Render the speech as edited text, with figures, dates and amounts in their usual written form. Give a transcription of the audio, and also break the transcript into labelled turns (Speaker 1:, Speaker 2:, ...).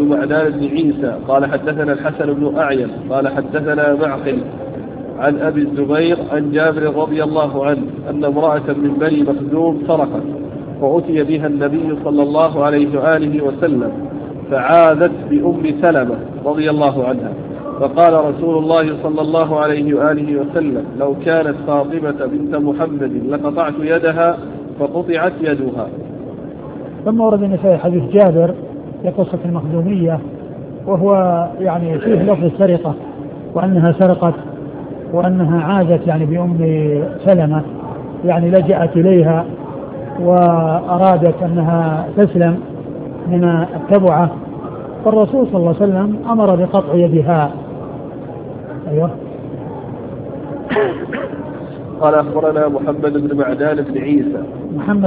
Speaker 1: معدان بن عيسى قال حدثنا الحسن بن أعين قال حدثنا معقل عن أبي الزبير عن جابر رضي الله عنه أن امرأة من بني مخزوم سرقت فأتي بها النبي صلى الله عليه وآله وسلم فعاذت بأم سلمة رضي الله عنها فقال رسول الله صلى الله عليه وآله وسلم لو كانت فاطمة بنت محمد لقطعت يدها فقطعت يدها.
Speaker 2: ثم ورد النسائي حديث جابر لقصة المخزومية وهو يعني فيه لفظ السرقة وأنها سرقت وأنها عادت يعني بأم سلمة يعني لجأت إليها وأرادت أنها تسلم من التبعة فالرسول صلى الله عليه وسلم أمر بقطع يدها. أيوه.
Speaker 1: قال أخبرنا محمد بن معدان بن عيسى.
Speaker 2: محمد